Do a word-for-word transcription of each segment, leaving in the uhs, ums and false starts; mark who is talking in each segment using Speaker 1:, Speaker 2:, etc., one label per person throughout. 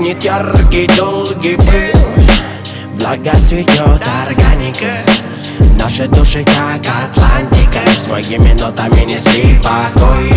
Speaker 1: станет яркий, долгий пыл. Благоцветет органика, наши души как Атлантика, своими нотами несли покой.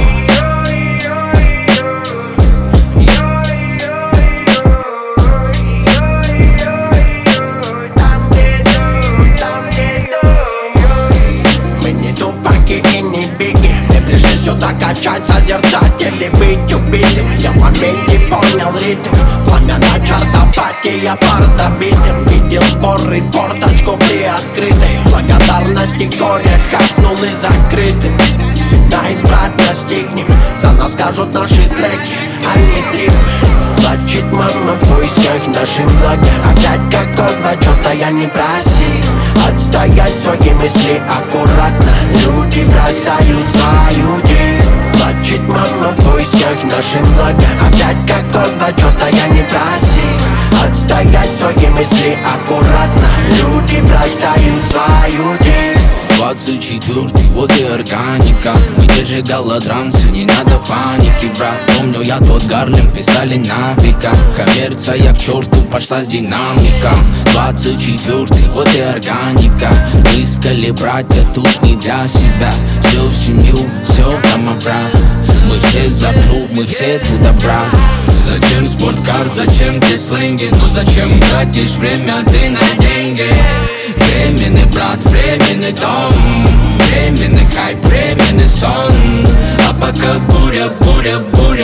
Speaker 1: Мы не тупаки и не биги, мы пришли сюда качать, созерцать или быть убитым. Я в моменте понял ритм, пламя на чартопатия пар добитым. Видел воры форточку приоткрытой, благодарности горе хапнул и закрытым. Найс, брат, настигнем, за нас скажут наши треки, а не трипы. Плачет мама в поисках нашим блага, опять какого черта я не просил отстоять свои мысли аккуратно, люди бросают свою день. Плачет мама в поисках нашим блага, опять какого черта я не просил отстоять свои мысли аккуратно, люди бросают свою день.
Speaker 2: Двадцать четвёртый, вот и органика. Мы держи голодранцы, не надо паники, брат. Помню я тот Гарлем, писали на века. Коммерция к черту пошла с динамиком. Двадцать четвёртый, вот и органика. Мы искали братья, тут не для себя. Все в семью, все там обратно. Мы все за труд, мы все туда, брат. Зачем спорткар, зачем ты сленги? Ну зачем тратишь время ты на деньги? Временный брат, временный дом, временный хайп, временный сон. А пока буря, буря, буря,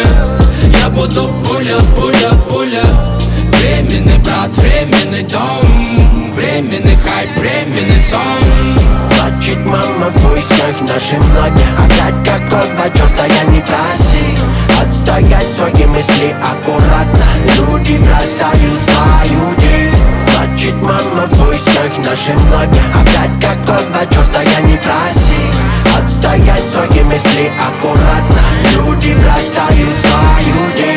Speaker 2: я буду пуля, пуля, пуля. Временный брат, временный дом, временный хайп, временный сон.
Speaker 1: Плачет мама в поисках нашим блага, опять какого черта я не просил отстоять свои мысли аккуратно, люди бросают свою день. Плачет мама в поисках нашим блага, опять какого черта я не просил отстоять свои мысли аккуратно, люди бросают свою день.